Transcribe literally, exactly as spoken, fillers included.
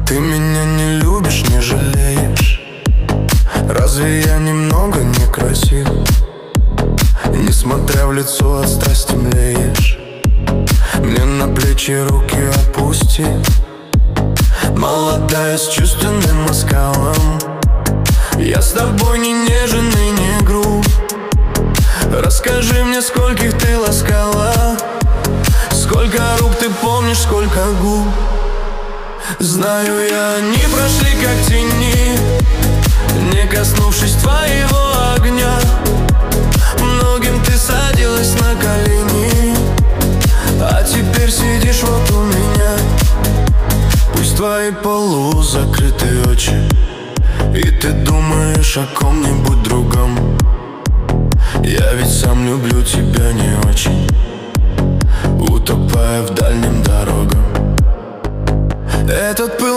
Ты меня не любишь, не жалеешь. Разве я немного некрасив? Несмотря в лицо, от страсти млеешь. Мне на плечи руки опусти. Молодая с чувственным оскалом, я с тобой не нежен и не груб. Расскажи мне, скольких ты ласкала, сколько рук ты помнишь, сколько губ. Знаю я, они прошли как тени, не коснувшись твоего огня. Многим ты садилась на колени, а теперь сидишь вот у меня. Пусть твои полузакрытые очи, и ты думаешь о ком-нибудь другом. Я ведь сам люблю тебя не очень, утопая в дальнем дорогам. Этот пыл